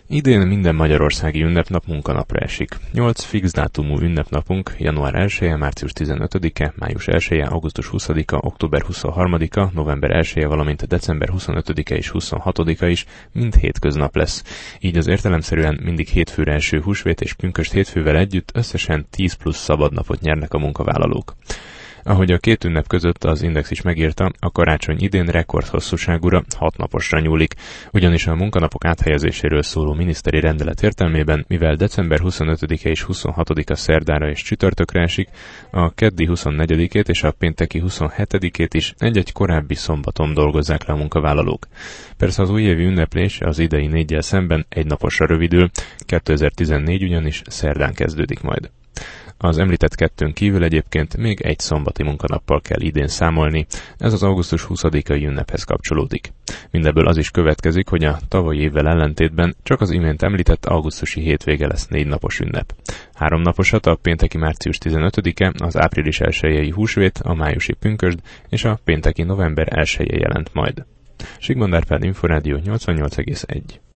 Idén minden magyarországi ünnepnap munkanapra esik. 8 fix dátumú ünnepnapunk január 1-e, március 15-e, május 1-e, augusztus 20-a, október 23-a, november 1-e, valamint december 25-e és 26-a is mind hétköznap lesz. Így az értelemszerűen mindig hétfőre eső húsvét és pünkösd hétfővel együtt összesen 10 plusz szabadnapot nyernek a munkavállalók. Ahogy a két ünnep között az Index is megírta, a karácsony idén rekordhosszúságúra 6 naposra nyúlik, ugyanis a munkanapok áthelyezéséről szóló miniszteri rendelet értelmében, mivel december 25-e és 26-a szerdára és csütörtökre esik, a keddi 24-ét és a pénteki 27-ét is egy-egy korábbi szombaton dolgozzák le a munkavállalók. Persze az újévi ünneplés az idei 4-jel szemben egy naposra rövidül, 2014 ugyanis szerdán kezdődik majd. Az említett kettőn kívül egyébként még egy szombati munkanappal kell idén számolni, ez az augusztus 20-ai ünnephez kapcsolódik. Mindebből az is következik, hogy a tavalyi évvel ellentétben csak az imént említett augusztusi hétvége lesz 4 napos ünnep. 3 naposat a pénteki március 15-e, az április 1-i húsvét, a májusi pünkösd és a pénteki november 1-je jelent majd. Sigmond Árpád, Inforádió 88,1.